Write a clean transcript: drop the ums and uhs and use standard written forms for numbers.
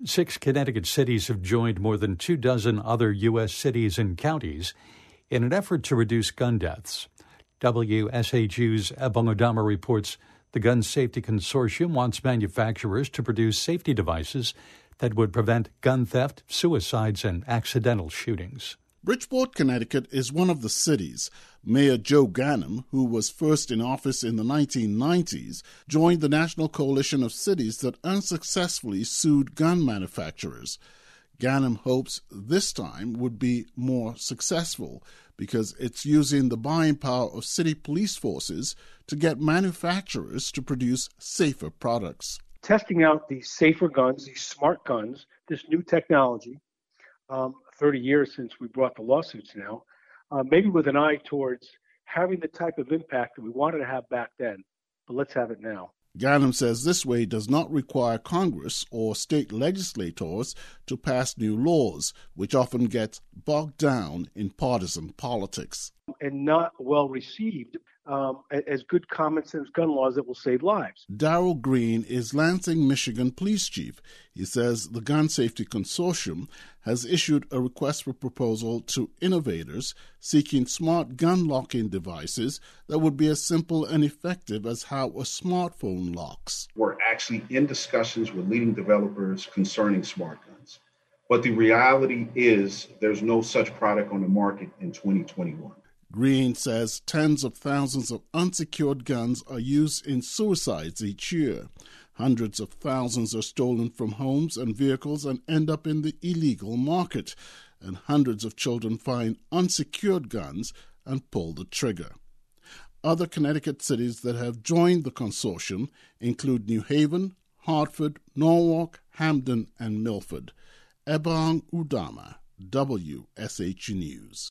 6 Connecticut cities have joined more than 24 other U.S. cities and counties in an effort to reduce gun deaths. WSHU's Ebong Adama reports the Gun Safety Consortium wants manufacturers to produce safety devices that would prevent gun theft, suicides, and accidental shootings. Bridgeport, Connecticut is one of the cities. Mayor Joe Ganim, who was first in office in the 1990s, joined the National Coalition of Cities that unsuccessfully sued gun manufacturers. Ganim hopes this time would be more successful because it's using the buying power of city police forces to get manufacturers to produce safer products. Testing out these safer guns, these smart guns, this new technology, 30 years since we brought the lawsuits now, maybe with an eye towards having the type of impact that we wanted to have back then, but let's have it now. Ganim says this way does not require Congress or state legislators to pass new laws, which often get bogged down in partisan politics. And not well received as good common sense gun laws that will save lives. Darrell Green is Lansing, Michigan police chief. He says the Gun Safety Consortium has issued a request for proposal to innovators seeking smart gun locking devices that would be as simple and effective as how a smartphone locks. We're actually in discussions with leading developers concerning smart guns. But the reality is there's no such product on the market in 2021. Green says tens of thousands of unsecured guns are used in suicides each year. Hundreds of thousands are stolen from homes and vehicles and end up in the illegal market. And hundreds of children find unsecured guns and pull the trigger. Other Connecticut cities that have joined the consortium include New Haven, Hartford, Norwalk, Hamden, and Milford. Ebong Udama, WSHU News.